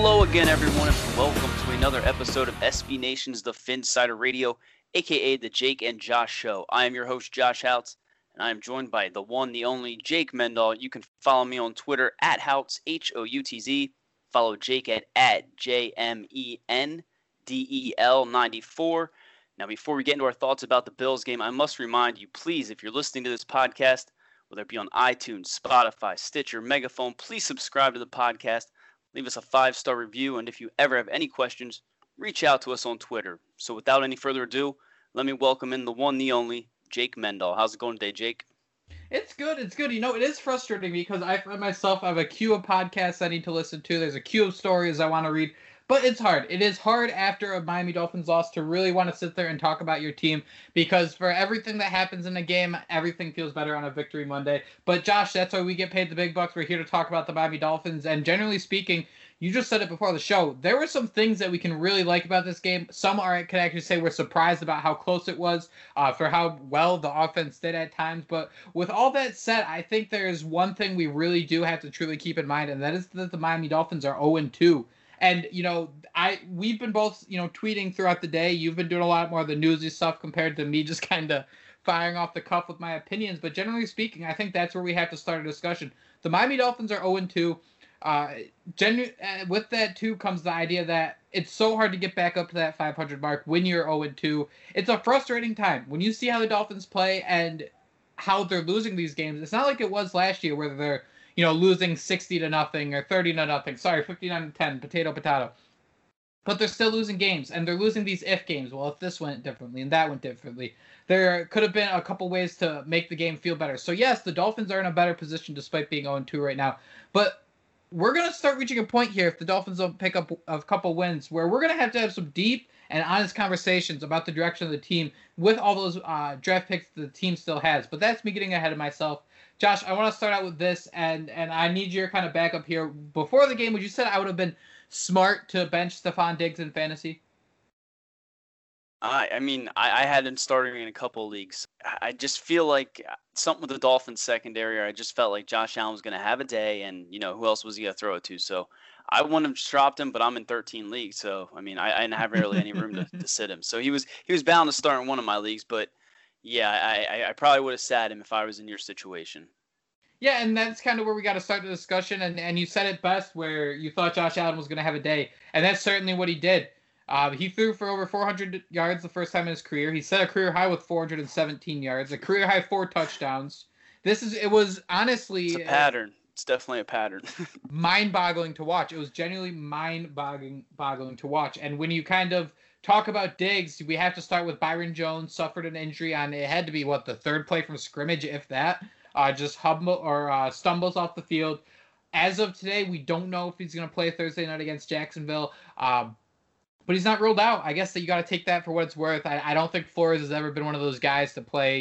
Hello again, everyone, and welcome to another episode of SB Nation's The Phinsider Radio, aka the Jake and Josh Show. I am your host, Josh Houts, and I am joined by the one, the only Jake Mendahl. You can follow me on Twitter at Houts, Houtz. Follow Jake at JMENDEL94. Now, before we get into our thoughts about the Bills game, I must remind you, please, if you're listening to this podcast, whether it be on iTunes, Spotify, Stitcher, Megaphone, please subscribe to the podcast. Leave us a 5-star review, and if you ever have any questions, reach out to us on Twitter. So without any further ado, let me welcome in the one, the only, Jake Mendahl. How's it going today, Jake? It's good. You know, it is frustrating because I find myself, I have a queue of podcasts I need to listen to. There's a queue of stories I want to read. But it's hard. It is hard after a Miami Dolphins loss to really want to sit there and talk about your team because for everything that happens in a game, everything feels better on a victory Monday. But Josh, that's why we get paid the big bucks. We're here to talk about the Miami Dolphins. And generally speaking, you just said it before the show, there were some things that we can really like about this game. Some could actually say we're surprised about how close it was, for how well the offense did at times. But with all that said, I think there's one thing we really do have to truly keep in mind, and that is that the Miami Dolphins are 0-2. And, you know, we've been both, tweeting throughout the day. You've been doing a lot more of the newsy stuff compared to me just kind of firing off the cuff with my opinions. But generally speaking, I think that's where we have to start a discussion. The Miami Dolphins are 0-2. With that, too, comes the idea that it's so hard to get back up to that 500 mark when you're 0-2. It's a frustrating time. When you see how the Dolphins play and how they're losing these games, it's not like it was last year where they're losing 60-0 or 30-0. Sorry, 59-10, potato. But they're still losing games, and they're losing these if games. Well, if this went differently and that went differently, there could have been a couple ways to make the game feel better. So, yes, the Dolphins are in a better position despite being 0-2 right now. But we're going to start reaching a point here if the Dolphins don't pick up a couple wins where we're going to have some deep and honest conversations about the direction of the team with all those draft picks the team still has. But that's me getting ahead of myself. Josh, I want to start out with this, and I need your kind of backup here. Before the game, would you say I would have been smart to bench Stefon Diggs in fantasy? I had him starting in a couple of leagues. I just feel like something with the Dolphins secondary, I just felt like Josh Allen was going to have a day, and, who else was he going to throw it to? So I wouldn't have dropped him, but I'm in 13 leagues, so, I didn't have really any room to sit him. So he was bound to start in one of my leagues, but yeah, I probably would have sat him if I was in your situation. Yeah, and that's kind of where we got to start the discussion, and you said it best where you thought Josh Allen was going to have a day, and that's certainly what he did. He threw for over 400 yards the first time in his career. He set a career high with 417 yards, a career high 4 touchdowns. It was honestly... It's a pattern. It's definitely a pattern. mind-boggling to watch. It was genuinely mind-boggling to watch, and when you kind of talk about Diggs, we have to start with Byron Jones suffered an injury on, it had to be, the third play from scrimmage, if that. Just stumbles off the field. As of today, we don't know if he's going to play Thursday night against Jacksonville, but he's not ruled out. I guess that you got to take that for what it's worth. I don't think Flores has ever been one of those guys to play,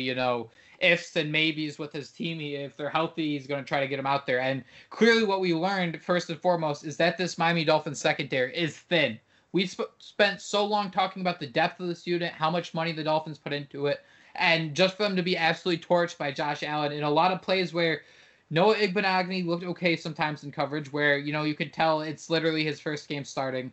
ifs and maybes with his team. If they're healthy, he's going to try to get them out there. And clearly what we learned, first and foremost, is that this Miami Dolphins secondary is thin. We spent so long talking about the depth of this unit, how much money the Dolphins put into it, and just for them to be absolutely torched by Josh Allen in a lot of plays where Noah Igbinoghene looked okay sometimes in coverage where, you could tell it's literally his first game starting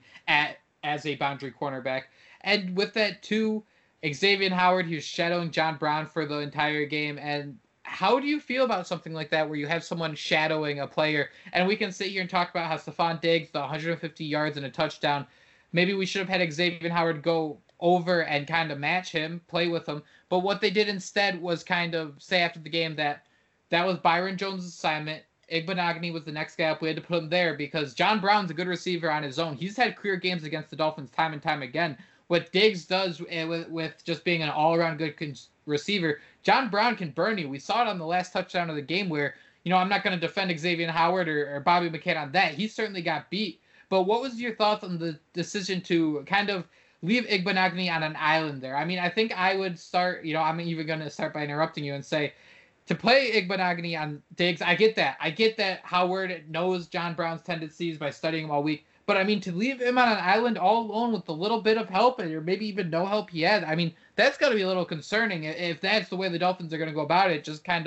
as a boundary cornerback. And with that, too, Xavier Howard, he was shadowing John Brown for the entire game. And how do you feel about something like that where you have someone shadowing a player? And we can sit here and talk about how Stefon Diggs, the 150 yards and a touchdown, maybe we should have had Xavier Howard go over and kind of match him, play with him. But what they did instead was kind of say after the game that was Byron Jones' assignment. Igbinoghene was the next guy up. We had to put him there because John Brown's a good receiver on his own. He's had career games against the Dolphins time and time again. What Diggs does with just being an all-around good receiver, John Brown can burn you. We saw it on the last touchdown of the game where, I'm not going to defend Xavier Howard or Bobby McCann on that. He certainly got beat. But what was your thoughts on the decision to kind of leave Igbinoghene on an island there? I think I would start, I'm even going to start by interrupting you and say, to play Igbinoghene on Diggs, I get that. I get that Howard knows John Brown's tendencies by studying him all week. But, to leave him on an island all alone with a little bit of help, or maybe even no help he had, that's got to be a little concerning if that's the way the Dolphins are going to go about it, just kind of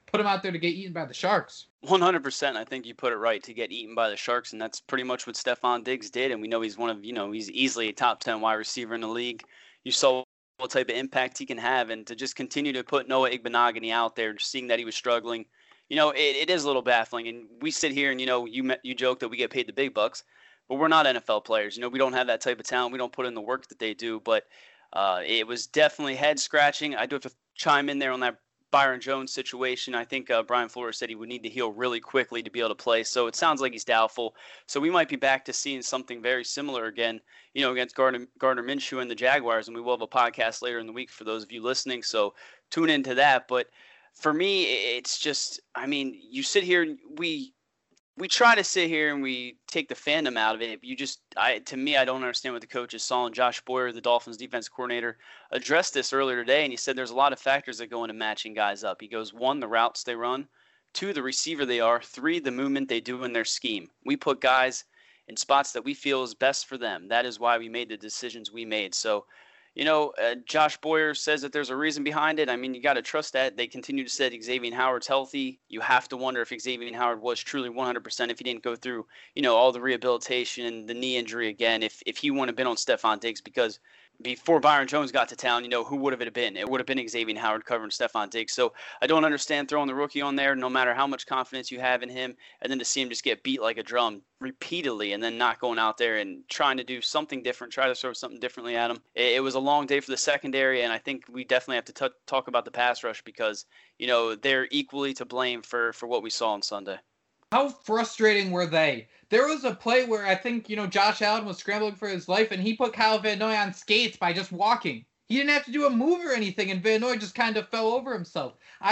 put him out there to get eaten by the Sharks. 100%. I think you put it right, to get eaten by the Sharks, and that's pretty much what Stefon Diggs did. And we know he's he's easily a top 10 wide receiver in the league. You saw what type of impact he can have, and to just continue to put Noah Igbinoghene out there, just seeing that he was struggling, it is a little baffling. And we sit here and, you joke that we get paid the big bucks, but we're not NFL players. We don't have that type of talent. We don't put in the work that they do. But it was definitely head scratching. I do have to chime in there on that Byron Jones situation. I think Brian Flores said he would need to heal really quickly to be able to play. So it sounds like he's doubtful. So we might be back to seeing something very similar again, against Gardner Minshew and the Jaguars. And we will have a podcast later in the week for those of you listening. So tune into that. But for me, it's just, you sit here and we try to sit here and we take the fandom out of it. To me, I don't understand what the coaches saw. And Josh Boyer, the Dolphins defense coordinator, addressed this earlier today, and he said there's a lot of factors that go into matching guys up. He goes, 1, the routes they run; 2, the receiver they are; 3, the movement they do in their scheme. We put guys in spots that we feel is best for them. That is why we made the decisions we made. So, Josh Boyer says that there's a reason behind it. You got to trust that. They continue to say Xavier Howard's healthy. You have to wonder if Xavier Howard was truly 100%, if he didn't go through, all the rehabilitation, the knee injury again, if he wouldn't have been on Stefon Diggs, because before Byron Jones got to town, who would have it been? It would have been Xavier Howard covering Stefon Diggs. So I don't understand throwing the rookie on there, no matter how much confidence you have in him, and then to see him just get beat like a drum repeatedly and then not going out there and trying to do something different, try to throw something differently at him. It was a long day for the secondary, and I think we definitely have to talk about the pass rush, because, they're equally to blame for what we saw on Sunday. How frustrating were they? There was a play where I think, Josh Allen was scrambling for his life, and he put Kyle Van Noy on skates by just walking. He didn't have to do a move or anything, and Van Noy just kind of fell over himself.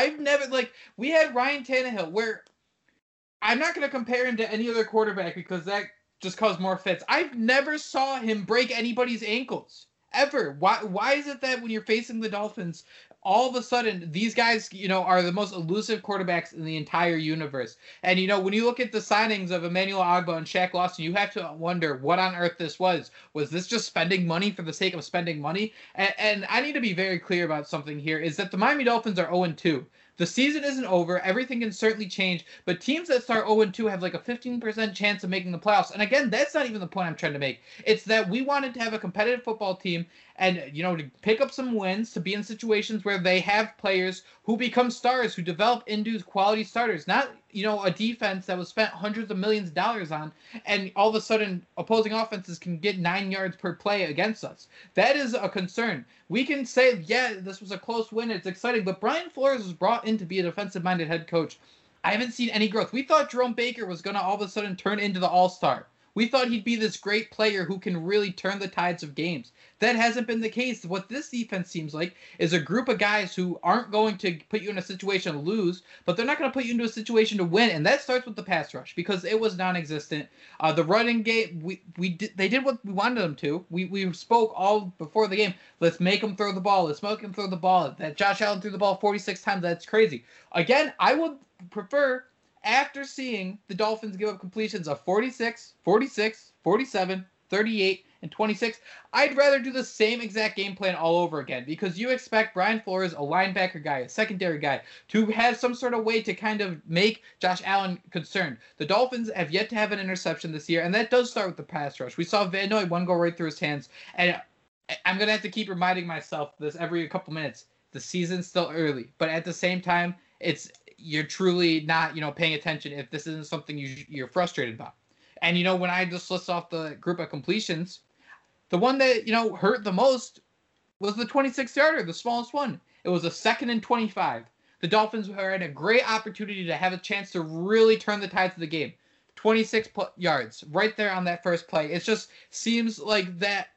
We had Ryan Tannehill, where I'm not going to compare him to any other quarterback because that just caused more fits. I've never saw him break anybody's ankles, ever. Why is it that when you're facing the Dolphins, all of a sudden, these guys, are the most elusive quarterbacks in the entire universe? And, when you look at the signings of Emmanuel Ogbah and Shaq Lawson, you have to wonder what on earth this was. Was this just spending money for the sake of spending money? And I need to be very clear about something here, is that the Miami Dolphins are 0-2. The season isn't over. Everything can certainly change. But teams that start 0-2 have like a 15% chance of making the playoffs. And again, that's not even the point I'm trying to make. It's that we wanted to have a competitive football team and, to pick up some wins, to be in situations where they have players who become stars, who develop into quality starters. Not, a defense that was spent hundreds of millions of dollars on, and all of a sudden opposing offenses can get 9 yards per play against us. That is a concern. We can say, yeah, this was a close win, it's exciting, but Brian Flores was brought in to be a defensive-minded head coach. I haven't seen any growth. We thought Jerome Baker was going to all of a sudden turn into the all-star. We thought he'd be this great player who can really turn the tides of games. That hasn't been the case. What this defense seems like is a group of guys who aren't going to put you in a situation to lose, but they're not going to put you into a situation to win, and that starts with the pass rush, because it was non-existent. The running game, they did what we wanted them to. We spoke all before the game. Let's make them throw the ball. Let's make them throw the ball. That Josh Allen threw the ball 46 times. That's crazy. Again, I would prefer, after seeing the Dolphins give up completions of 46, 46, 47, 38, and 26, I'd rather do the same exact game plan all over again, because you expect Brian Flores, a linebacker guy, a secondary guy, to have some sort of way to kind of make Josh Allen concerned. The Dolphins have yet to have an interception this year, and that does start with the pass rush. We saw Van Noy, one go right through his hands, and I'm going to have to keep reminding myself this every couple minutes. The season's still early, but at the same time, you're truly not, paying attention if this isn't something you're frustrated about. And, when I just list off the group of completions, the one that, hurt the most was the 26-yarder, the smallest one. It was a 2nd and 25. The Dolphins were at a great opportunity to have a chance to really turn the tides of the game. 26 yards right there on that first play. It just seems like that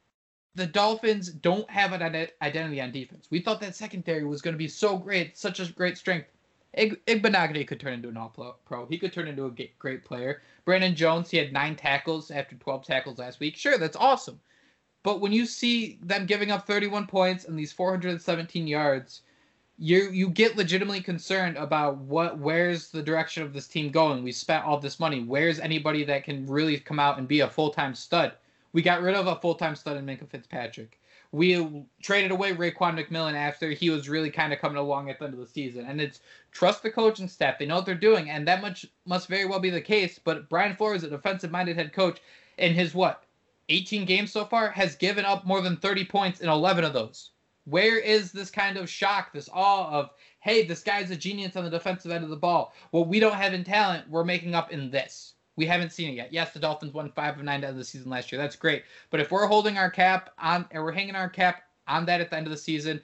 the Dolphins don't have an identity on defense. We thought that secondary was going to be so great, such a great strength. Igbinoghene could turn into an all-pro. He could turn into a great player. Brandon Jones, he had 9 tackles after 12 tackles last week. Sure, that's awesome. But when you see them giving up 31 points and these 417 yards, you get legitimately concerned about where's the direction of this team going. We spent all this money. Where's anybody that can really come out and be a full-time stud? We got rid of a full-time stud in Minkah Fitzpatrick. We traded away Raekwon McMillan after he was really kind of coming along at the end of the season. And it's trust the coaching staff. They know what they're doing, and that much must very well be the case. But Brian Flores, a defensive-minded head coach, in his 18 games so far, has given up more than 30 points in 11 of those. Where is this kind of shock, this awe of, hey, this guy's a genius on the defensive end of the ball? What we don't have in talent, we're making up in this. We haven't seen it yet. Yes, the Dolphins won 5 of 9 to end the season last year. That's great. But if we're holding our cap on, or we're hanging our cap on that at the end of the season,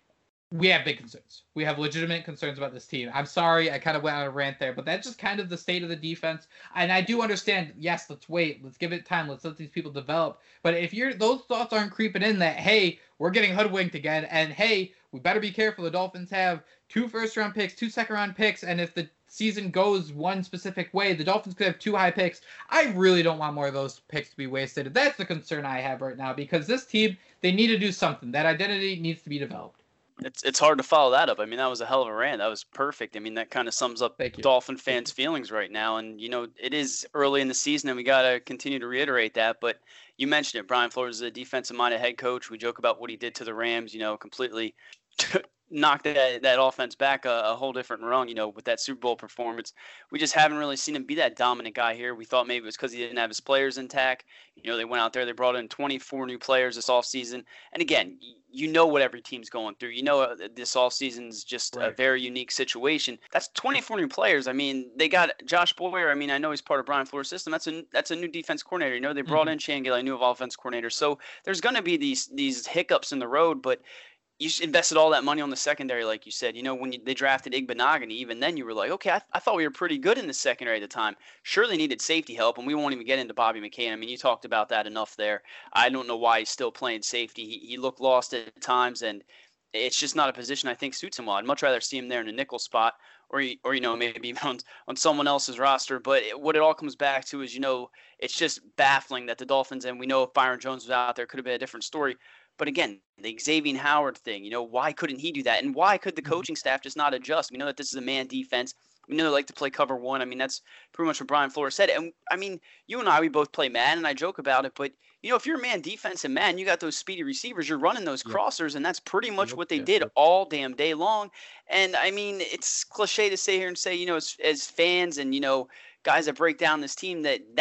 we have big concerns. We have legitimate concerns about this team. I'm sorry, I kind of went on a rant there, but that's just kind of the state of the defense. And I do understand, yes, let's wait. Let's give it time. Let's let these people develop. But if those thoughts aren't creeping in that, hey, we're getting hoodwinked again, and hey, we better be careful. The Dolphins have 2 first-round picks, 2 second-round picks, and if the season goes one specific way, the Dolphins could have 2 high picks. I really don't want more of those picks to be wasted. That's the concern I have right now, because this team, they need to do something. That identity needs to be developed. It's hard to follow that up. I mean, that was a hell of a rant. That was perfect. I mean, that kind of sums up Dolphin fans' feelings right now. And, it is early in the season, and we got to continue to reiterate that. But you mentioned it. Brian Flores is a defensive-minded head coach. We joke about what he did to the Rams, completely knocked that offense back a whole different rung, with that Super Bowl performance. We just haven't really seen him be that dominant guy here. We thought maybe it was because he didn't have his players intact. They went out there, they brought in 24 new players this offseason. And again, what every team's going through. This offseason is just a very unique situation. That's 24 new players. I mean, they got Josh Boyer. I mean, I know he's part of Brian Flores' system. That's a new defense coordinator. They brought in Chan Gailey, new offense coordinator. So there's going to be these hiccups in the road, but you invested all that money on the secondary, like you said. When they drafted Igbenogany, even then you were like, okay, I thought we were pretty good in the secondary at the time. Sure, they needed safety help, and we won't even get into Bobby McCain. I mean, you talked about that enough there. I don't know why he's still playing safety. He looked lost at times, and it's just not a position I think suits him well. I'd much rather see him there in a nickel spot or maybe even on someone else's roster. But what it all comes back to is, it's just baffling that the Dolphins, and we know if Byron Jones was out there, it could have been a different story. But again, the Xavier Howard thing, why couldn't he do that? And why could the coaching staff just not adjust? We know that this is a man defense. We know they like to play cover one. I mean, that's pretty much what Brian Flores said. And, I mean, you and I, we both play man, and I joke about it. But, if you're man defense and man, you got those speedy receivers, you're running those crossers, and that's pretty much what they did all damn day long. And, I mean, it's cliche to sit here and say, as fans and, guys that break down this team,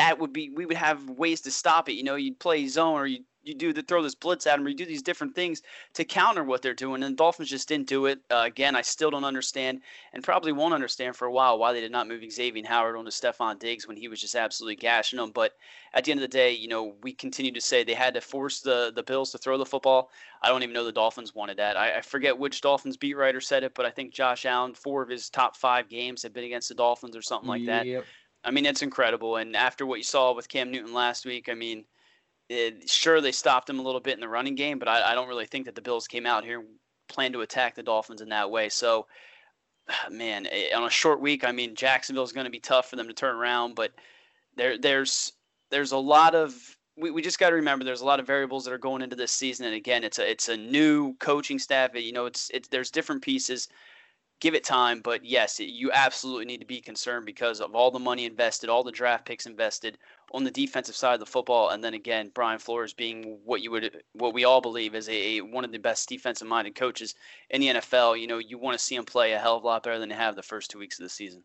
we would have ways to stop it. You'd play zone or you throw this blitz at them, or you do these different things to counter what they're doing. And the Dolphins just didn't do it. Again, I still don't understand, and probably won't understand for a while, why they did not move Xavier Howard onto Stephon Diggs when he was just absolutely gashing them. But at the end of the day, we continue to say they had to force the Bills to throw the football. I don't even know the Dolphins wanted that. I forget which Dolphins beat writer said it, but I think Josh Allen, 4 of his top 5 games have been against the Dolphins or something like that. I mean, it's incredible. And after what you saw with Cam Newton last week, I mean, sure, they stopped him a little bit in the running game, but I don't really think that the Bills came out here and planned to attack the Dolphins in that way. So, man, on a short week, I mean, Jacksonville's going to be tough for them to turn around, but there's a lot of we just got to remember there's a lot of variables that are going into this season, and again, it's a new coaching staff. There's different pieces. Give it time, but yes, you absolutely need to be concerned because of all the money invested, all the draft picks invested on the defensive side of the football, and then again, Brian Flores being what we all believe is one of the best defensive-minded coaches in the NFL. You want to see him play a hell of a lot better than they have the first 2 weeks of the season.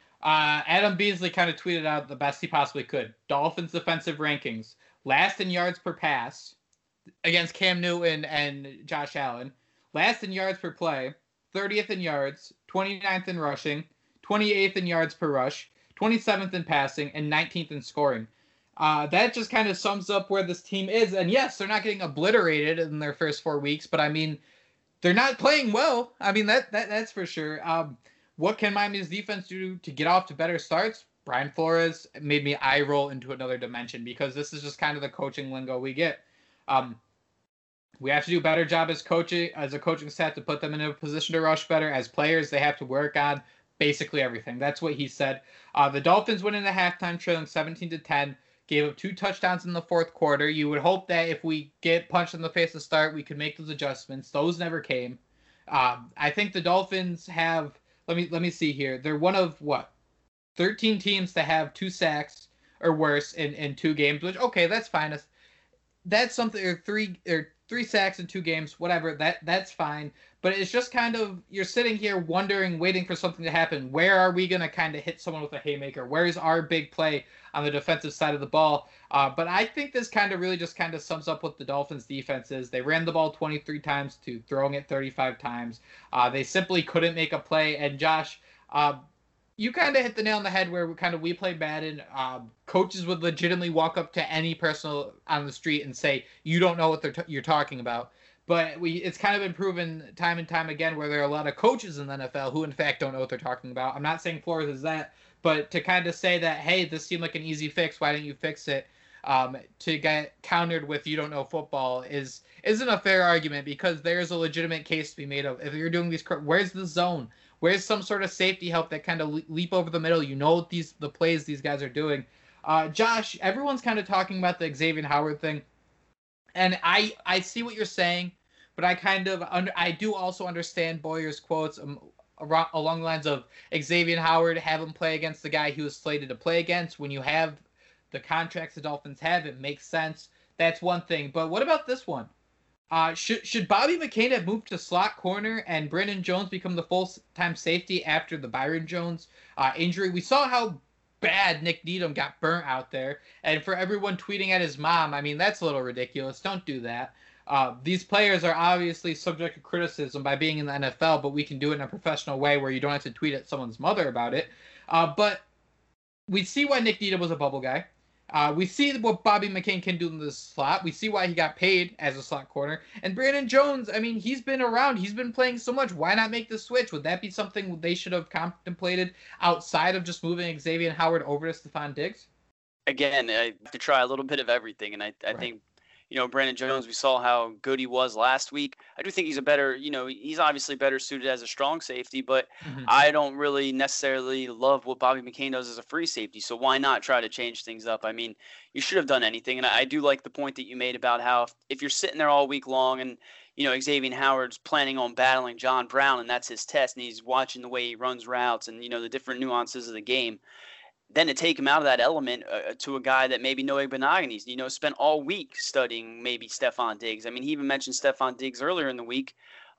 Adam Beasley kind of tweeted out the best he possibly could. Dolphins defensive rankings: last in yards per pass against Cam Newton and Josh Allen, last in yards per play, 30th in yards, 29th in rushing, 28th in yards per rush, 27th in passing, and 19th in scoring. That just kind of sums up where this team is. And yes, they're not getting obliterated in their first 4 weeks, but I mean, they're not playing well. I mean, that's for sure. What can Miami's defense do to get off to better starts? Brian Flores made me eye roll into another dimension because this is just kind of the coaching lingo we get. We have to do a better job as a coaching staff to put them in a position to rush better. As players, they have to work on basically everything. That's what he said. The Dolphins went into halftime trailing 17-10, gave up 2 touchdowns in the fourth quarter. You would hope that if we get punched in the face to start, we could make those adjustments. Those never came. I think the Dolphins have, let me see here. They're one of 13 teams to have 2 sacks or worse in 2 games, which, okay, that's fine. that's something, or three sacks in 2 games, whatever. That's fine. But it's just kind of, you're sitting here wondering, waiting for something to happen. Where are we gonna kind of hit someone with a haymaker? Where's our big play on the defensive side of the ball? But I think this kind of really just kind of sums up what the Dolphins' defense is. They ran the ball 23 times to throwing it 35 times. They simply couldn't make a play. And Josh, you kind of hit the nail on the head where we play Madden. Coaches would legitimately walk up to any person on the street and say, "You don't know what you're talking about." But it's kind of been proven time and time again where there are a lot of coaches in the NFL who, in fact, don't know what they're talking about. I'm not saying Flores is that, but to kind of say that, hey, this seemed like an easy fix, why didn't you fix it? To get countered with "you don't know football" isn't a fair argument, because there's a legitimate case to be made of. If you're doing these, where's the zone? Where's some sort of safety help that kind of leap over the middle? You know the plays these guys are doing. Josh, everyone's kind of talking about the Xavier Howard thing, and I see what you're saying, but I do also understand Boyer's quotes along the lines of Xavier Howard, have him play against the guy he was slated to play against. When you have the contracts the Dolphins have, it makes sense. That's one thing. But what about this one? Should Bobby McCain have moved to slot corner and Brandon Jones become the full-time safety after the Byron Jones injury? We saw how bad Nick Needham got burnt out there. And for everyone tweeting at his mom, I mean, that's a little ridiculous. Don't do that. These players are obviously subject to criticism by being in the NFL, but we can do it in a professional way where you don't have to tweet at someone's mother about it. But we see why Nick Needham was a bubble guy. We see what Bobby McCain can do in the slot. We see why he got paid as a slot corner. And Brandon Jones, I mean, he's been around. He's been playing so much. Why not make the switch? Would that be something they should have contemplated outside of just moving Xavier Howard over to Stephon Diggs? Again, I have to try a little bit of everything. And I think, Brandon Jones, we saw how good he was last week. I do think he's he's obviously better suited as a strong safety, but I don't really necessarily love what Bobby McCain does as a free safety. So why not try to change things up? I mean, you should have done anything. And I do like the point that you made about how if you're sitting there all week long and, Xavier Howard's planning on battling John Brown and that's his test and he's watching the way he runs routes and, the different nuances of the game, then to take him out of that element to a guy that maybe Noah Benogany, spent all week studying maybe Stephon Diggs. I mean, he even mentioned Stephon Diggs earlier in the week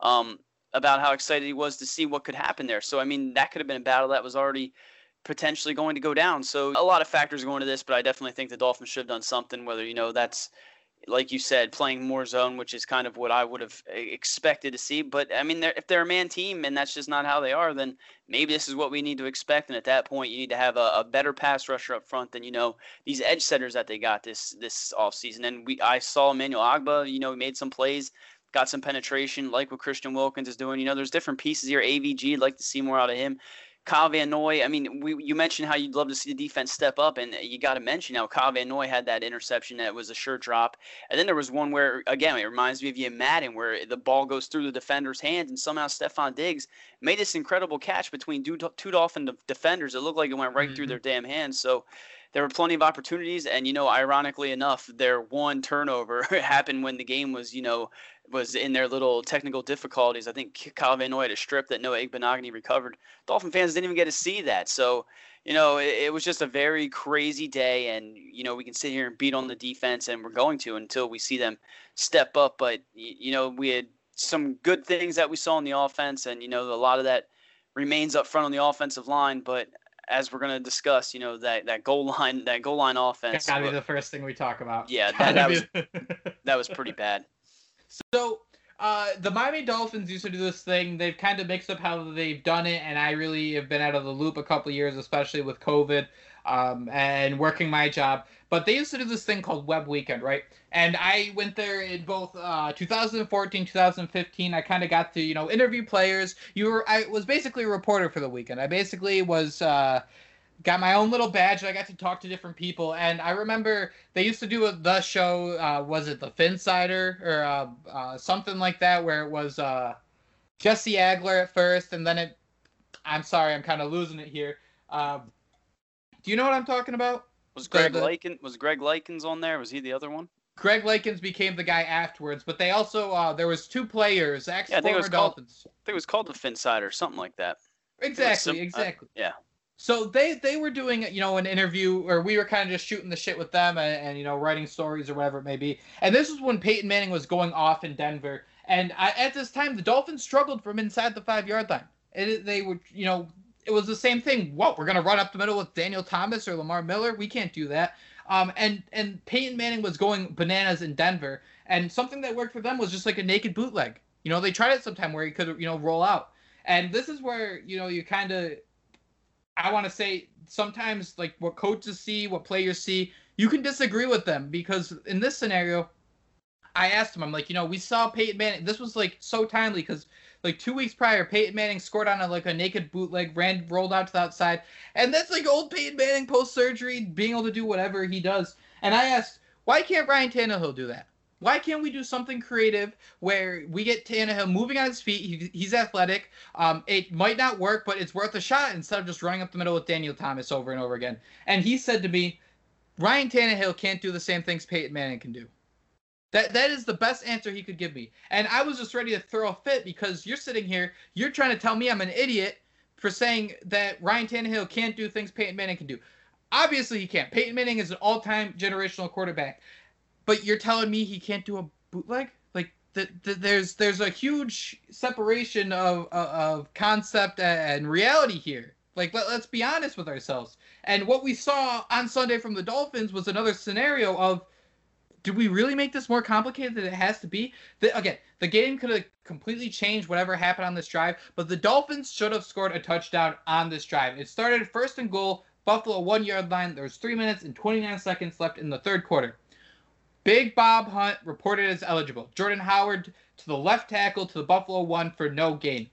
about how excited he was to see what could happen there. So, I mean, that could have been a battle that was already potentially going to go down. So a lot of factors go into this, but I definitely think the Dolphins should have done something, whether, that's, like you said, playing more zone, which is kind of what I would have expected to see. But, I mean, if they're a man team and that's just not how they are, then maybe this is what we need to expect. And at that point, you need to have a better pass rusher up front than, these edge setters that they got this offseason. And I saw Emmanuel Ogbah, he made some plays, got some penetration, like what Christian Wilkins is doing. There's different pieces here. AVG, I'd like to see more out of him. Kyle Van Noy, I mean, you mentioned how you'd love to see the defense step up, and you got to mention how Kyle Van Noy had that interception that was a sure drop. And then there was one where, again, it reminds me of you in Madden, where the ball goes through the defender's hands, and somehow Stephon Diggs made this incredible catch between two Dolphin defenders. It looked like it went right through their damn hands. So there were plenty of opportunities, and, ironically enough, their one turnover happened when the game was, was in their little technical difficulties. I think Kyle Van Noy had a strip that Noah Benogany recovered. Dolphin fans didn't even get to see that. So, it was just a very crazy day, and, we can sit here and beat on the defense, and we're going to until we see them step up. But, we had some good things that we saw in the offense, and, a lot of that remains up front on the offensive line. But as we're going to discuss, that goal line offense. Gotta be the first thing we talk about. Yeah, that was pretty bad. So, the Miami Dolphins used to do this thing. They've kind of mixed up how they've done it, and I really have been out of the loop a couple of years, especially with COVID and working my job. But they used to do this thing called Web Weekend, right? And I went there in both 2014, 2015. I kind of got to, interview players. I was basically a reporter for the weekend. I basically was... got my own little badge, and I got to talk to different people. And I remember they used to do the show, was it the Finsider or something like that, where it was Jesse Agler at first, and then I'm sorry, I'm kind of losing it here. Do you know what I'm talking about? Was Greg Likens on there? Was he the other one? Greg Likens became the guy afterwards, but they also there was two players, Dolphins. I think it was called the Finsider, something like that. Exactly. Yeah. So they were doing, an interview, or we were kind of just shooting the shit with them and writing stories or whatever it may be. And this was when Peyton Manning was going off in Denver. And at this time, the Dolphins struggled from inside the 5-yard line. They were, it was the same thing. What, we're going to run up the middle with Daniel Thomas or Lamar Miller? We can't do that. And Peyton Manning was going bananas in Denver. And something that worked for them was just like a naked bootleg. They tried it sometime where he could, roll out. And this is where, you kind of, I want to say sometimes like what coaches see, what players see, you can disagree with them, because in this scenario, I asked him, I'm like, we saw Peyton Manning. This was like so timely because like 2 weeks prior, Peyton Manning scored on a naked bootleg, rolled out to the outside. And that's like old Peyton Manning post-surgery, being able to do whatever he does. And I asked, why can't Ryan Tannehill do that? Why can't we do something creative where we get Tannehill moving on his feet? He's athletic. It might not work, but it's worth a shot instead of just running up the middle with Daniel Thomas over and over again. And he said to me, Ryan Tannehill can't do the same things Peyton Manning can do. That is the best answer he could give me. And I was just ready to throw a fit, because you're sitting here, you're trying to tell me I'm an idiot for saying that Ryan Tannehill can't do things Peyton Manning can do. Obviously he can't. Peyton Manning is an all-time generational quarterback. But you're telling me he can't do a bootleg? Like, there's a huge separation of concept and reality here. Like, let's be honest with ourselves. And what we saw on Sunday from the Dolphins was another scenario of, did we really make this more complicated than it has to be? Again, the game could have completely changed whatever happened on this drive, but the Dolphins should have scored a touchdown on this drive. It started 1st and goal, Buffalo 1-yard line. There was 3 minutes and 29 seconds left in the third quarter. Big Bob Hunt reported as eligible. Jordan Howard to the left tackle to the Buffalo 1 for no gain.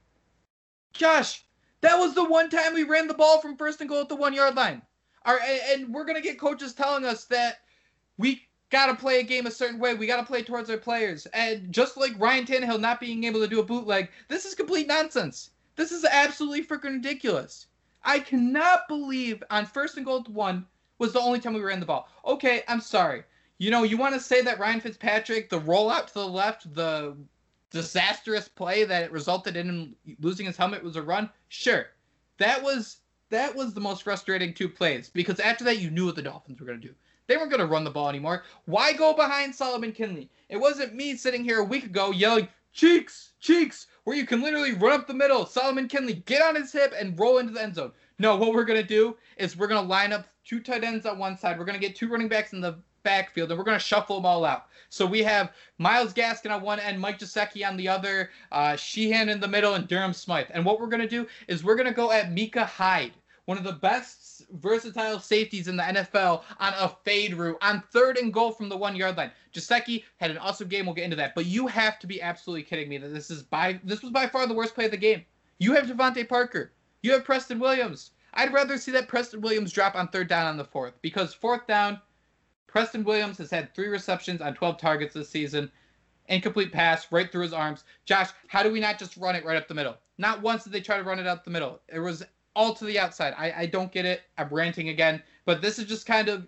Josh, that was the one time we ran the ball from 1st and goal at the 1-yard line. And we're going to get coaches telling us that we got to play a game a certain way. We got to play towards our players. And just like Ryan Tannehill not being able to do a bootleg, this is complete nonsense. This is absolutely freaking ridiculous. I cannot believe on 1st and goal at the 1 was the only time we ran the ball. Okay, I'm sorry. You want to say that Ryan Fitzpatrick, the rollout to the left, the disastrous play that it resulted in him losing his helmet was a run? Sure. That was the most frustrating 2 plays, because after that you knew what the Dolphins were going to do. They weren't going to run the ball anymore. Why go behind Solomon Kinley? It wasn't me sitting here a week ago yelling, cheeks, where you can literally run up the middle. Solomon Kinley, get on his hip and roll into the end zone. No, what we're going to do is we're going to line up 2 tight ends on one side. We're going to get 2 running backs in the backfield, and we're going to shuffle them all out. So we have Myles Gaskin on one end, Mike Gesicki on the other, Sheehan in the middle, and Durham Smythe. And what we're going to do is we're going to go at Micah Hyde, one of the best versatile safeties in the NFL, on a fade route on 3rd and goal from the 1-yard line. Gesicki had an awesome game. We'll get into that. But you have to be absolutely kidding me that this was by far the worst play of the game. You have Devontae Parker. You have Preston Williams. I'd rather see that Preston Williams drop on 3rd down on the 4th, because 4th down, Preston Williams has had 3 receptions on 12 targets this season. Incomplete pass right through his arms. Josh, how do we not just run it right up the middle? Not once did they try to run it up the middle. It was all to the outside. I don't get it. I'm ranting again. But this is just kind of,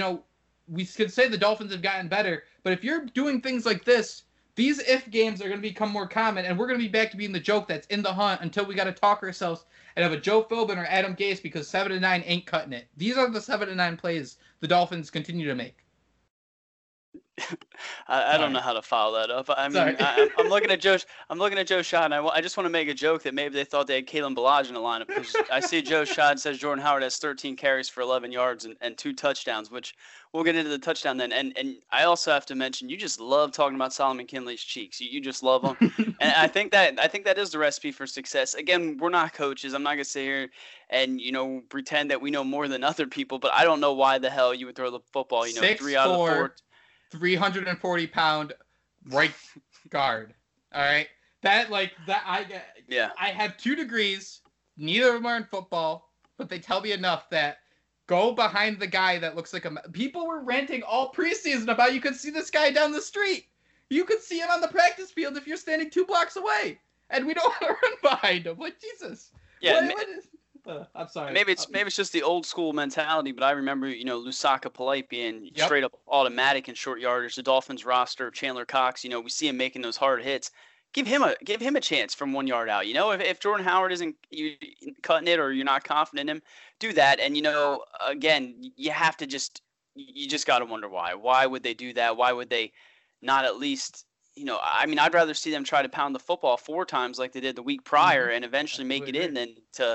we could say the Dolphins have gotten better. But if you're doing things like this, these if games are going to become more common. And we're going to be back to being the joke that's in the hunt until we got to talk ourselves and have a Joe Philbin or Adam Gase, because 7-9 ain't cutting it. These are the 7-9 plays the Dolphins continue to make. I don't know how to follow that up. I mean, I'm looking at Joe. I'm looking at Joe Schott, and I just want to make a joke that maybe they thought they had Kalen Ballage in the lineup, because I see Joe Schott says Jordan Howard has 13 carries for 11 yards and 2 touchdowns, which we'll get into the touchdown then. And I also have to mention, you just love talking about Solomon Kinley's cheeks. You just love them, and I think that is the recipe for success. Again, we're not coaches. I'm not gonna sit here and pretend that we know more than other people, but I don't know why the hell you would throw the football. 3 out of the 4. 340-pound right guard. All right, I have 2 degrees. Neither of them are in football, but they tell me enough that go behind the guy that looks like a. People were ranting all preseason about you could see this guy down the street. You could see him on the practice field if you're standing 2 blocks away, and we don't want to run behind him. Like, Jesus. Yeah. I'm sorry. Maybe it's just the old school mentality, but I remember Lusaka Polite being straight up automatic in short yardage. The Dolphins roster, Chandler Cox, we see him making those hard hits. give him a chance from 1 yard out. If Jordan Howard isn't cutting it or you're not confident in him, do that. And again, you just got to wonder why. Why would they do that? Why would they not at least? I'd rather see them try to pound the football 4 times like they did the week prior and eventually make it in than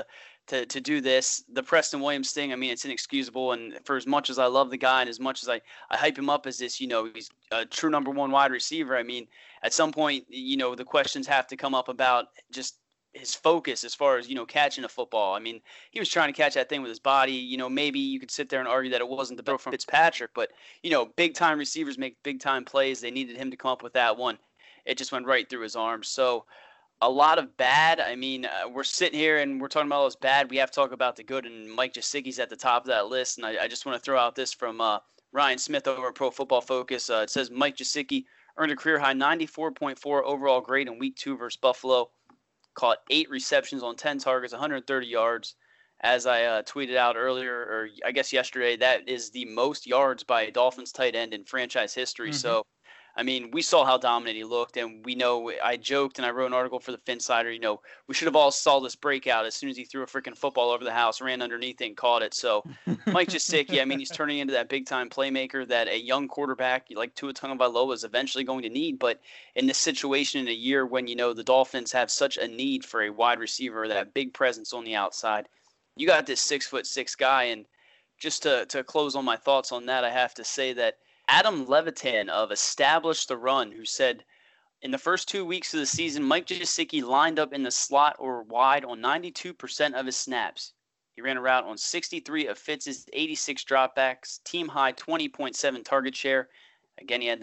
to do this. The Preston Williams thing, it's inexcusable. And for as much as I love the guy and as much as I hype him up as this, he's a true number 1 wide receiver. At some point, the questions have to come up about just his focus as far as, catching a football. He was trying to catch that thing with his body. Maybe you could sit there and argue that it wasn't the throw from Fitzpatrick, but, big time receivers make big time plays. They needed him to come up with that one. It just went right through his arms. So a lot of bad. We're sitting here and we're talking about all this bad. We have to talk about the good, and Mike Gesicki's at the top of that list. And I just want to throw out this from Ryan Smith over at Pro Football Focus. It says Mike Gesicki earned a career-high 94.4 overall grade in Week 2 versus Buffalo. Caught 8 receptions on 10 targets, 130 yards. As I tweeted out earlier, or I guess yesterday, that is the most yards by a Dolphins tight end in franchise history. Mm-hmm. So, we saw how dominant he looked, and we know I joked and I wrote an article for the Finsider. We should have all saw this breakout as soon as he threw a freaking football over the house, ran underneath it, and caught it. So, Mike Gesicki, he's turning into that big-time playmaker that a young quarterback like Tua Tagovailoa is eventually going to need. But in this situation, in a year when, the Dolphins have such a need for a wide receiver, that big presence on the outside, you got this 6'6" guy. And just to close on my thoughts on that, I have to say that Adam Levitan of Establish the Run, who said in the first 2 weeks of the season, Mike Gesicki lined up in the slot or wide on 92% of his snaps. He ran a route on 63 of Fitz's 86 dropbacks, team high 20.7 target share. Again, he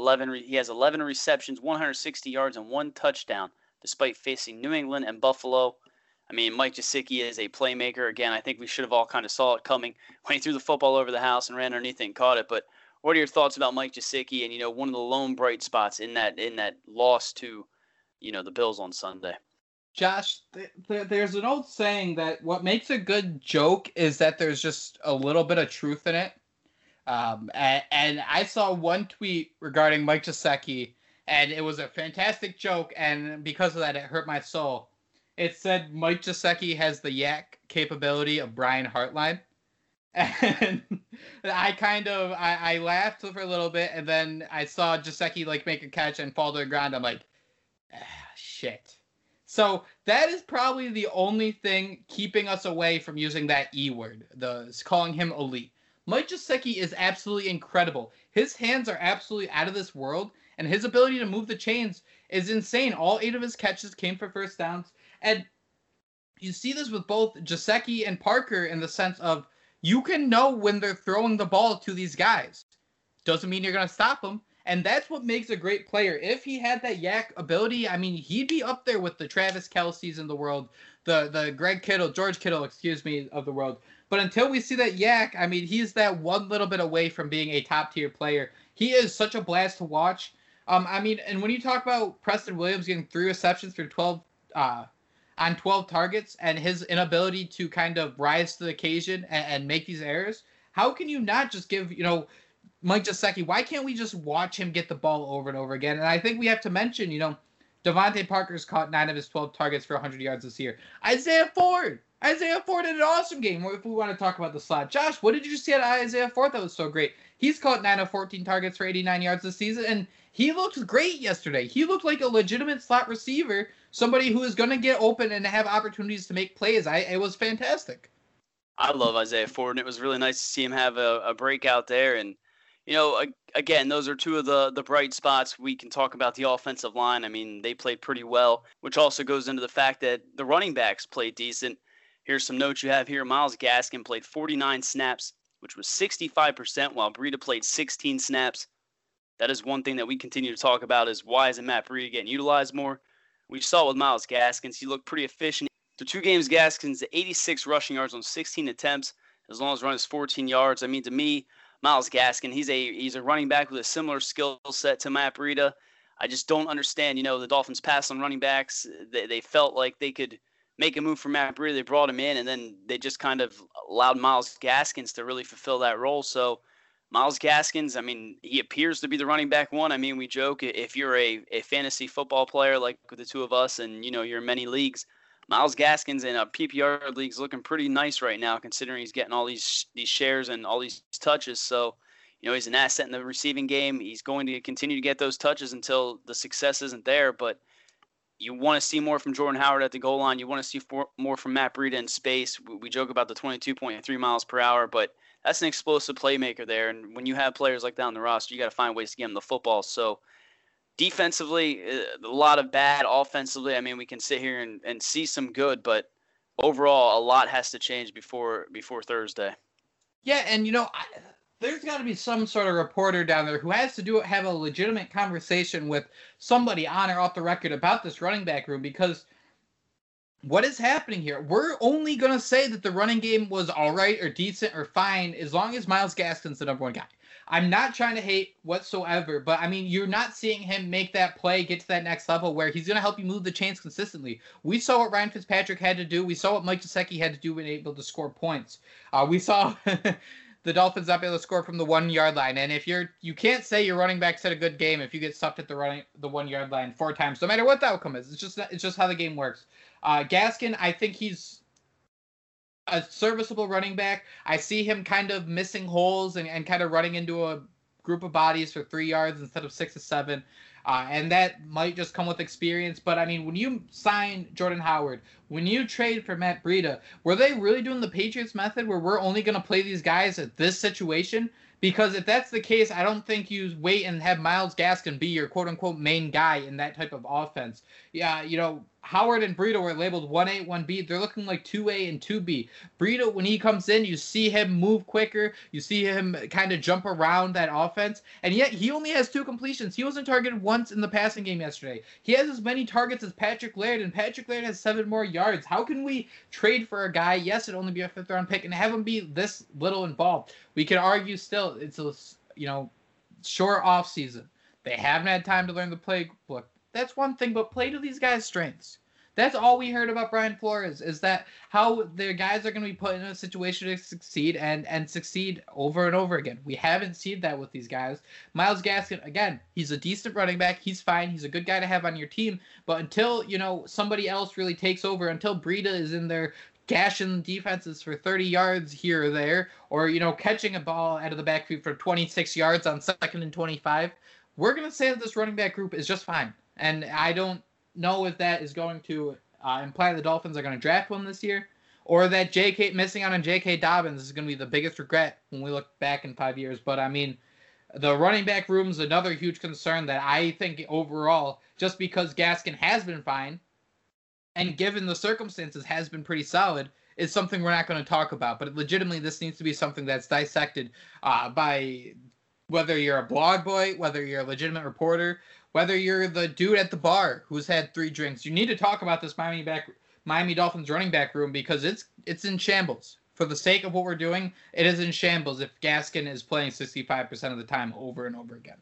has 11 receptions, 160 yards, and 1 touchdown, despite facing New England and Buffalo. Mike Gesicki is a playmaker. Again, I think we should have all kind of saw it coming when he threw the football over the house and ran underneath it and caught it. But what are your thoughts about Mike Gesicki and, one of the lone bright spots in that loss to, the Bills on Sunday? Josh, there's an old saying that what makes a good joke is that there's just a little bit of truth in it. And I saw one tweet regarding Mike Gesicki, and it was a fantastic joke, and because of that, it hurt my soul. It said Mike Gesicki has the yak capability of Brian Hartline. And I laughed for a little bit, and then I saw Gesicki make a catch and fall to the ground. I'm like, shit. So that is probably the only thing keeping us away from using that E word, calling him elite. Mike Gesicki is absolutely incredible. His hands are absolutely out of this world, and his ability to move the chains is insane. All 8 of his catches came for first downs, and you see this with both Gesicki and Parker in the sense of you can know when they're throwing the ball to these guys. Doesn't mean you're going to stop them. And that's what makes a great player. If he had that yak ability, he'd be up there with the Travis Kelce's in the world, the George Kittle, of the world. But until we see that yak, he's that one little bit away from being a top-tier player. He is such a blast to watch. And when you talk about Preston Williams getting 3 receptions for 12 on 12 targets and his inability to kind of rise to the occasion and make these errors, how can you not just give, Mike Gesicki, why can't we just watch him get the ball over and over again? And I think we have to mention, Devontae Parker's caught 9 of his 12 targets for 100 yards this year. Isaiah Ford did an awesome game if we want to talk about the slot. Josh, what did you see at Isaiah Ford that was so great? He's caught 9 of 14 targets for 89 yards this season, and he looked great yesterday. He looked like a legitimate slot receiver, somebody who is going to get open and have opportunities to make plays. It was fantastic. I love Isaiah Ford, and it was really nice to see him have a breakout there. And, again, those are 2 of the bright spots. We can talk about the offensive line. They played pretty well, which also goes into the fact that the running backs played decent. Here's some notes you have here. Myles Gaskin played 49 snaps, which was 65%, while Breida played 16 snaps. That is one thing that we continue to talk about is why isn't Matt Breida getting utilized more? We saw it with Myles Gaskins. He looked pretty efficient. Through 2 games, Gaskins 86 rushing yards on 16 attempts, as long as run is 14 yards. To me, Myles Gaskin, he's a running back with a similar skill set to Matt Breida. I just don't understand, the Dolphins pass on running backs. They felt like they could make a move for Matt Breida. They brought him in, and then they just kind of allowed Myles Gaskins to really fulfill that role. So, Myles Gaskins, I mean, he appears to be the running back one. I mean, we joke if you're a fantasy football player like the two of us and, you're in many leagues, Myles Gaskins in a PPR league's looking pretty nice right now considering he's getting all these shares and all these touches. So, he's an asset in the receiving game. He's going to continue to get those touches until the success isn't there. But you want to see more from Jordan Howard at the goal line. You want to see more from Matt Breida in space. We joke about the 22.3 miles per hour, but that's an explosive playmaker there. And when you have players like that on the roster, you got to find ways to get them the football. So defensively, a lot of bad. Offensively, I mean, we can sit here and see some good, but overall, a lot has to change before Thursday. Yeah, and there's got to be some sort of reporter down there who has to have a legitimate conversation with somebody on or off the record about this running back room, because what is happening here? We're only going to say that the running game was all right or decent or fine as long as Myles Gaskin's the number one guy. I'm not trying to hate whatsoever, but I mean, you're not seeing him make that play, get to that next level where he's going to help you move the chains consistently. We saw what Ryan Fitzpatrick had to do. We saw what Mike Gesicki had to do when able to score points. We saw the Dolphins not be able to score from the 1 yard line. And if you can't say your running back's had a good game if you get stuffed at the 1 yard line 4 times, no matter what the outcome is. It's just how the game works. Gaskin, I think he's a serviceable running back. I see him kind of missing holes and kind of running into a group of bodies for 3 yards instead of 6 or 7. And that might just come with experience. But, I mean, when you sign Jordan Howard, when you trade for Matt Breida, were they really doing the Patriots method where we're only going to play these guys at this situation? Because if that's the case, I don't think you wait and have Myles Gaskin be your quote-unquote main guy in that type of offense. Yeah, Howard and Breida were labeled 1A, 1B. They're looking like 2A and 2B. Breida, when he comes in, you see him move quicker. You see him kind of jump around that offense. And yet, he only has 2 completions. He wasn't targeted once in the passing game yesterday. He has as many targets as Patrick Laird, and Patrick Laird has 7 more yards. How can we trade for a guy, yes, it'd only be a 5th-round pick, and have him be this little involved? We can argue still it's a, short off season. They haven't had time to learn the playbook. That's one thing, but play to these guys' strengths. That's all we heard about Brian Flores, is that how their guys are going to be put in a situation to succeed and succeed over and over again. We haven't seen that with these guys. Myles Gaskin, again, he's a decent running back. He's fine. He's a good guy to have on your team. But until, somebody else really takes over, until Breida is in there gashing defenses for 30 yards here or there, or, catching a ball out of the backfield for 26 yards on 2nd and 25, we're going to say that this running back group is just fine. And I don't know if that is going to imply the Dolphins are going to draft one this year, or that missing out on J.K. Dobbins is going to be the biggest regret when we look back in 5 years. But, I mean, the running back room is another huge concern that I think overall, just because Gaskin has been fine, and given the circumstances has been pretty solid, is something we're not going to talk about. But legitimately, this needs to be something that's dissected by whether you're a blog boy, whether you're a legitimate reporter, whether you're the dude at the bar who's had 3 drinks. You need to talk about this Miami Dolphins running back room, because it's in shambles. For the sake of what we're doing, it is in shambles if Gaskin is playing 65% of the time over and over again.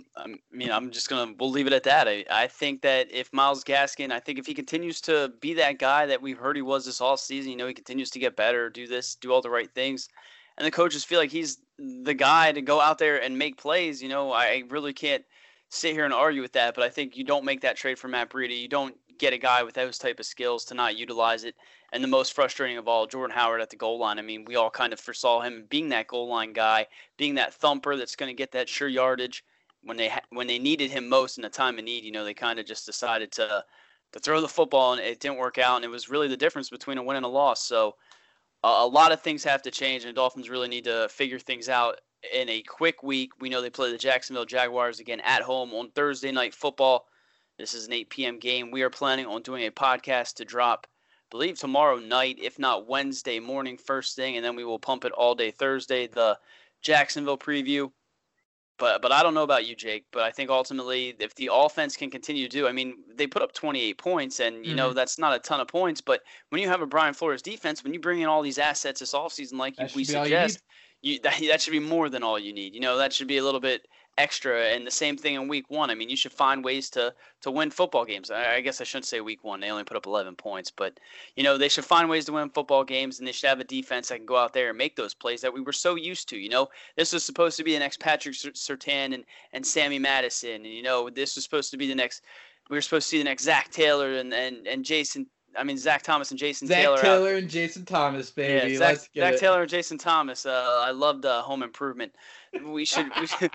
We'll leave it at that. I think that if Myles Gaskin, if he continues to be that guy that we've heard he was this all season, he continues to get better, do all the right things, and the coaches feel like he's the guy to go out there and make plays, I really can't sit here and argue with that. But I think you don't make that trade for Matt Breida. You don't get a guy with those type of skills to not utilize it. And the most frustrating of all, Jordan Howard at the goal line. I mean, we all kind of foresaw him being that goal line guy, being that thumper that's going to get that sure yardage. When they needed him most in a time of need, they kind of just decided to throw the football, and it didn't work out. And it was really the difference between a win and a loss. So a lot of things have to change, and the Dolphins really need to figure things out in a quick week. We know they play the Jacksonville Jaguars again at home on Thursday Night Football. This is an 8 p.m. game. We are planning on doing a podcast to drop, I believe, tomorrow night, if not Wednesday morning, first thing, and then we will pump it all day Thursday, the Jacksonville preview. But I don't know about you, Jake, but I think ultimately if the offense can continue to do, they put up 28 points, and, that's not a ton of points. But when you have a Brian Flores defense, when you bring in all these assets this offseason, like we suggest, that should be more than all you need. That should be a little bit extra. And the same thing in week 1. I mean, you should find ways to win football games. I guess I shouldn't say week 1. They only put up 11 points. But, they should find ways to win football games, and they should have a defense that can go out there and make those plays that we were so used to. This was supposed to be the next Patrick Surtain and Sammy Madison. And, this was supposed to be the next – we were supposed to see the next Zach Taylor and Jason – Zach Thomas and Jason Taylor. Zach Taylor and Jason Thomas, baby. Yeah, Zach Taylor and Jason Thomas. I loved Home Improvement. We should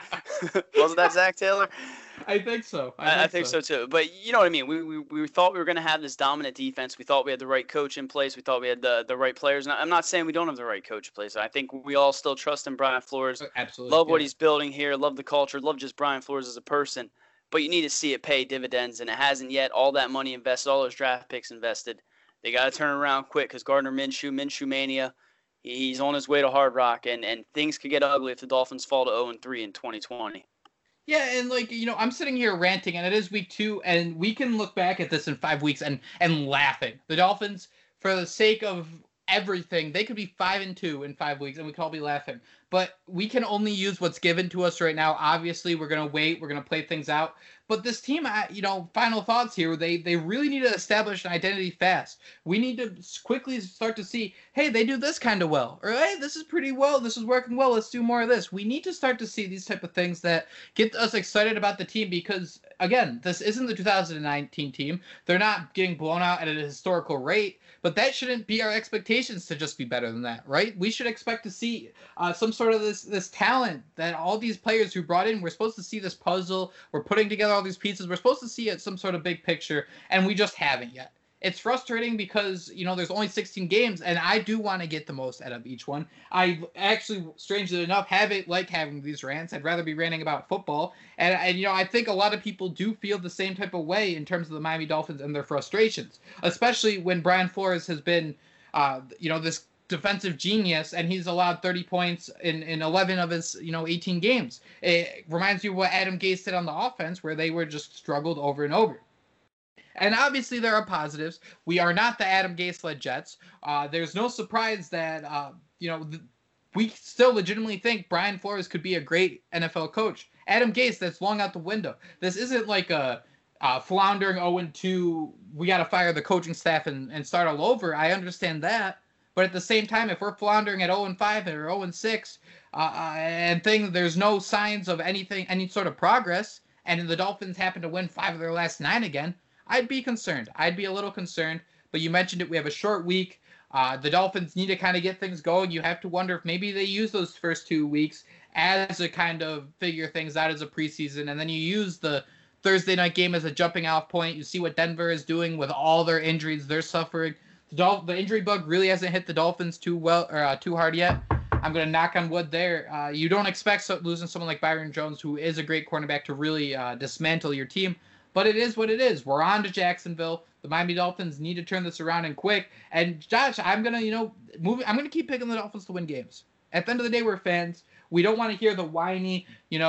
wasn't that Zach Taylor? I think so. I think so too. But you know what I mean. We thought we were going to have this dominant defense. We thought we had the right coach in place. We thought we had the right players. And I'm not saying we don't have the right coach in place. I think we all still trust in Brian Flores. Absolutely. Love what he's building here. Love the culture. Love just Brian Flores as a person. But you need to see it pay dividends, and it hasn't yet. All that money invested, all those draft picks invested. They got to turn around quick because Gardner Minshew Mania, he's on his way to Hard Rock, and things could get ugly if the Dolphins fall to 0-3 in 2020. Yeah, and I'm sitting here ranting, and it is week 2, and we can look back at this in 5 weeks and laughing. The Dolphins, for the sake of everything, they could be 5-2 in 5 weeks, and we could all be laughing. But we can only use what's given to us right now. Obviously, we're going to wait. We're going to play things out. But this team, final thoughts here, they really need to establish an identity fast. We need to quickly start to see, hey, they do this kind of well. Or, hey, this is pretty well. This is working well. Let's do more of this. We need to start to see these type of things that get us excited about the team because, again, this isn't the 2019 team. They're not getting blown out at a historical rate. But that shouldn't be our expectations to just be better than that, right? We should expect to see some sort of this talent that all these players who brought in, we're supposed to see this puzzle. We're putting together all these pieces. We're supposed to see it some sort of big picture, and we just haven't yet. It's frustrating because, there's only 16 games, and I do want to get the most out of each one. I actually, strangely enough, like having these rants. I'd rather be ranting about football. And I think a lot of people do feel the same type of way in terms of the Miami Dolphins and their frustrations, especially when Brian Flores has been, this defensive genius, and he's allowed 30 points in 11 of his, 18 games. It reminds you of what Adam Gase did on the offense, where they were just struggled over and over. And obviously there are positives. We are not the Adam Gase-led Jets. There's no surprise that, we still legitimately think Brian Flores could be a great NFL coach. Adam Gase, that's long out the window. This isn't like a floundering 0-2, we got to fire the coaching staff and start all over. I understand that. But at the same time, if we're floundering at 0-5 or 0-6 and there's no signs of any sort of progress, and the Dolphins happen to win 5 of their last 9 again, I'd be concerned. I'd be a little concerned. But you mentioned it. We have a short week. The Dolphins need to kind of get things going. You have to wonder if maybe they use those first 2 weeks as a kind of figure things out as a preseason. And then you use the Thursday night game as a jumping off point. You see what Denver is doing with all their injuries they're suffering. The injury bug really hasn't hit the Dolphins too hard yet. I'm going to knock on wood there. You don't expect losing someone like Byron Jones, who is a great cornerback, to really dismantle your team. But it is what it is. We're on to Jacksonville. The Miami Dolphins need to turn this around and quick. And Josh, I'm gonna, I'm gonna keep picking the Dolphins to win games. At the end of the day, we're fans. We don't want to hear the whiny,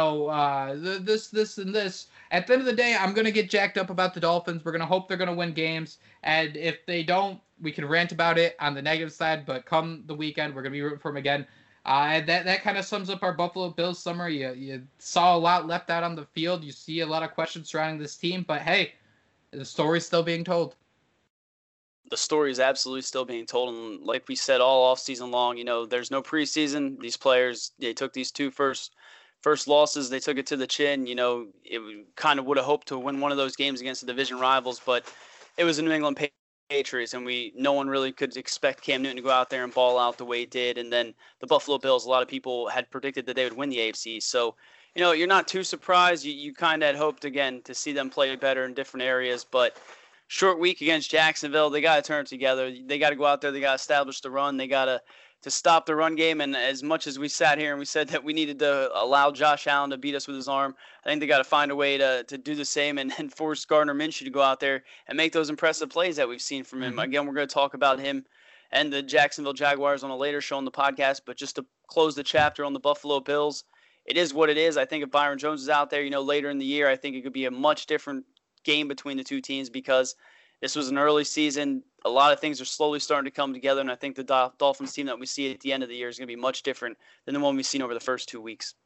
this and this. At the end of the day, I'm gonna get jacked up about the Dolphins. We're gonna hope they're gonna win games. And if they don't, we can rant about it on the negative side. But come the weekend, we're gonna be rooting for them again. That kind of sums up our Buffalo Bills summer. You saw a lot left out on the field. You see a lot of questions surrounding this team. But, hey, the story's still being told. The story is absolutely still being told. And like we said all offseason long, there's no preseason. These players, they took these 2 first losses. They took it to the chin. It kind of would have hoped to win one of those games against the division rivals. But it was the New England Patriots, and no one really could expect Cam Newton to go out there and ball out the way he did. And then the Buffalo Bills, a lot of people had predicted that they would win the AFC. So, you're not too surprised. You kind of had hoped, again, to see them play better in different areas. But short week against Jacksonville, they got to turn it together. They got to go out there. They got to establish the run. They got to stop the run game. And as much as we sat here and we said that we needed to allow Josh Allen to beat us with his arm, I think they got to find a way to do the same and force Gardner Minshew to go out there and make those impressive plays that we've seen from him. Mm-hmm. Again, we're going to talk about him and the Jacksonville Jaguars on a later show on the podcast. But just to close the chapter on the Buffalo Bills, it is what it is. I think if Byron Jones is out there, later in the year, I think it could be a much different game between the two teams because this was an early season. A lot of things are slowly starting to come together, and I think the Dolphins team that we see at the end of the year is going to be much different than the one we've seen over the first 2 weeks.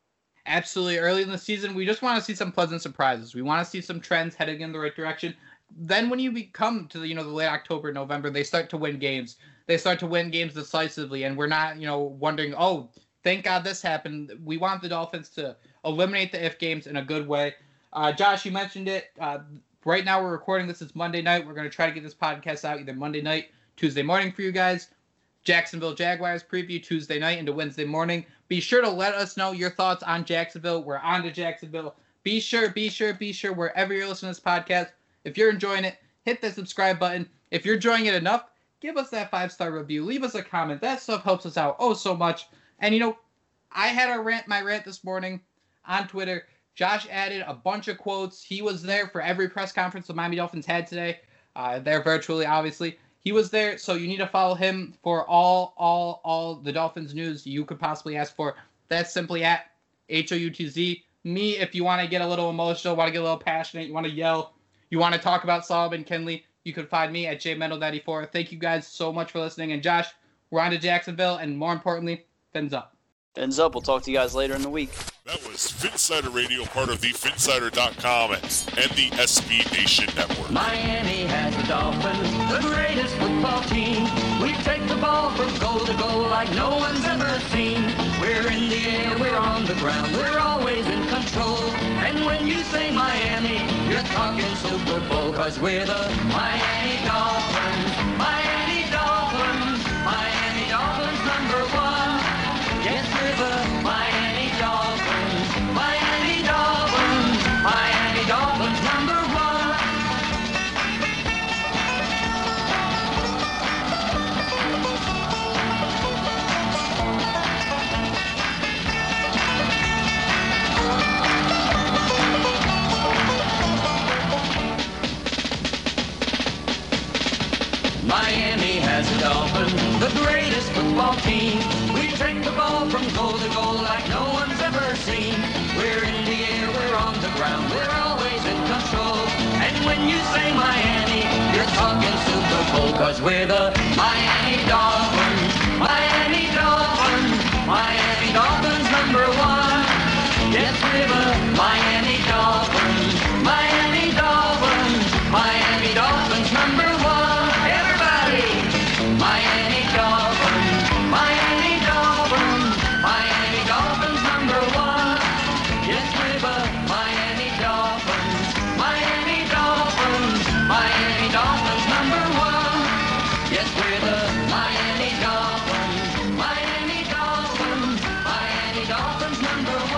Absolutely. Early in the season, we just want to see some pleasant surprises. We want to see some trends heading in the right direction. Then when you come to the late October, November, they start to win games. They start to win games decisively, and we're not, wondering, oh, thank God this happened. We want the Dolphins to eliminate the if games in a good way. Josh, you mentioned it. Right now we're recording this. It's Monday night. We're going to try to get this podcast out either Monday night, Tuesday morning for you guys. Jacksonville Jaguars preview Tuesday night into Wednesday morning. Be sure to let us know your thoughts on Jacksonville. We're on to Jacksonville. Be sure, wherever you're listening to this podcast, if you're enjoying it, hit the subscribe button. If you're enjoying it enough, give us that 5-star review. Leave us a comment. That stuff helps us out so much. And, I had my rant this morning on Twitter. Josh added a bunch of quotes. He was there for every press conference the Miami Dolphins had today. They're virtually, obviously. He was there, so you need to follow him for all the Dolphins news you could possibly ask for. That's simply at HOUTZ. Me, if you want to get a little emotional, want to get a little passionate, you want to yell, you want to talk about Solomon Kinley, you can find me at JMendel94. Thank you guys so much for listening. And Josh, we're on to Jacksonville, and more importantly, fins up. Fins up. We'll talk to you guys later in the week. That was Phinsider Radio, part of the Phinsider.com and the SB Nation Network. Miami has the Dolphins, the greatest football team. We take the ball from goal to goal like no one's ever seen. We're in the air, we're on the ground, we're always in control. And when you say Miami, you're talking Super Bowl, 'cause we're the Miami Dolphins. Miami Dolphins, Miami Dolphins #1. Yes, we're the Miami Dolphins. Miami Dolphins. Miami Dolphins #1. Miami has the Dolphins, the greatest football team. We take the ball from goal to goal like no one's ever seen. We're in the air, we're on the ground, we're always in control. And when you say Miami, you're talking Super Bowl, 'cause we're the Miami Dolphins. Miami Dolphins. Miami Dolphins #1. Yes, we're the Miami Dolphins. Miami Dolphins. Miami Dolphins #1. Miami Dolphins, Miami Dolphins, Miami Dolphins #1. Yes, we're the Miami Dolphins, Miami Dolphins, Miami Dolphins #1. Yes, we're the Miami Dolphins, Miami Dolphins, Miami Dolphins #1.